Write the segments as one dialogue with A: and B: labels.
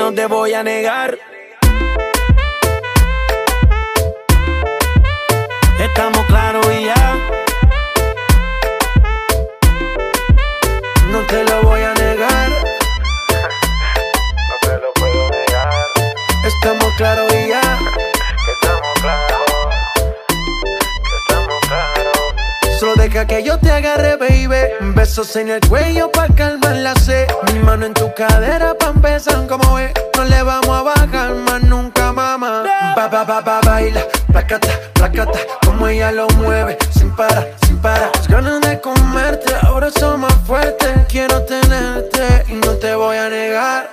A: no te voy a negar. Estamos claros y ya. No te lo voy a negar.
B: No te lo puedo negar.
A: Estamos claros y ya.
B: Que estamos claros. Que estamos claros.
A: Solo deja que yo te agarre, baby. Besos en el cuello pa' calmar la sed. Mi mano en tu cadera pa' empezar, como es. No le vamos a bajar más nunca, mamá. Baila, placata, placata. Como ella lo mueve, sin parar, sin parar. Las ganas de comerte, ahora son más fuertes. Quiero tenerte y no te voy a negar.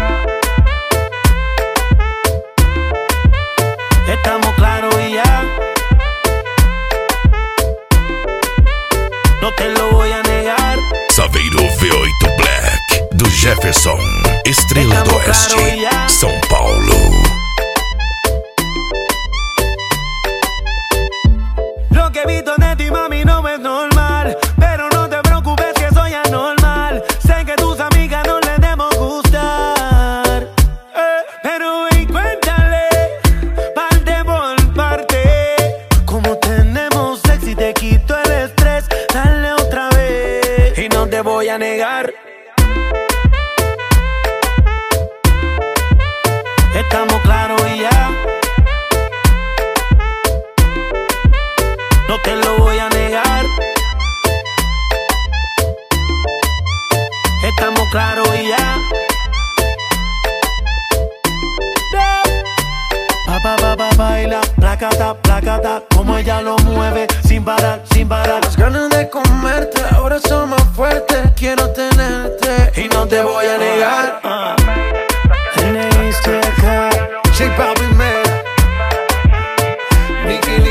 A: Estamos claros y ya. No te lo voy a negar.
C: Saveiro V8 Black do Jefferson, Estrela do Oeste, São Paulo.
A: Lo que he visto de ti, mami, no es normal. Pero no te preocupes que soy anormal. Sé que tus amigas no les debemos gustar. Pero ven, cuéntale, parte por parte. Como tenemos sexo y te quito el estrés. Dale otra vez y no te voy a negar. Estamos claros y ya. No te lo voy a negar. Estamos claros y ya. Baila, placata, placata. Como ella lo mueve, sin parar, sin parar. Las ganas de comerte, ahora son más fuertes. Quiero tenerte y no te voy a negar. J Balvin, man. Nicky